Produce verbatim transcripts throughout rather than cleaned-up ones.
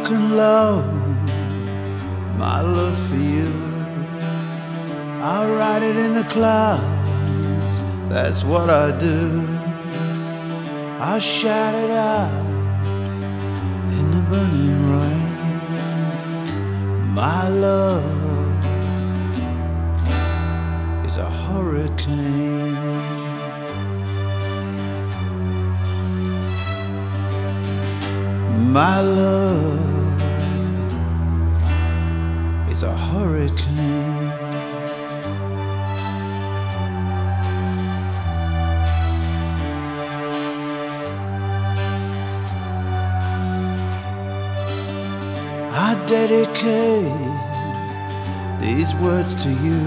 lock and load my love for you. I'll write it in the clouds, that's what I do. I'll shout it out in the burning rain. My love is a hurricane. My love is a hurricane. I dedicate these words to you.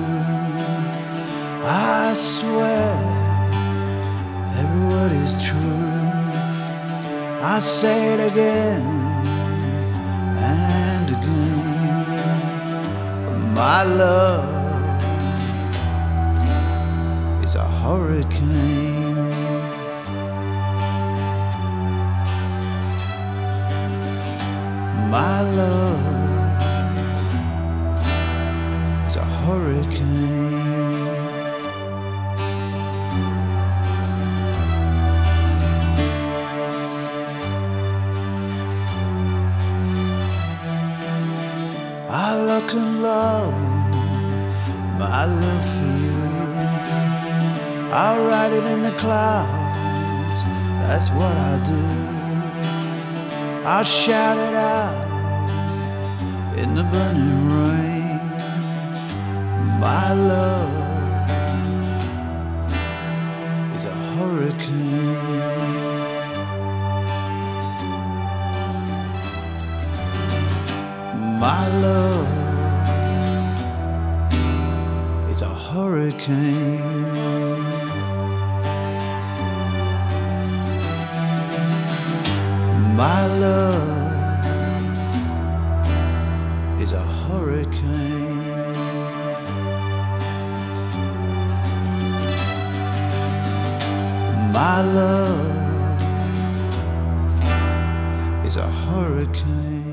I swear every word is true. I say it again and again. My love is a hurricane. My love is a hurricane. I look and love my love for you. I'll write it in the clouds, that's what I do. I'll shout it out in the burning rain. My love is a hurricane. My love is a hurricane. My love is a hurricane. My love is a hurricane.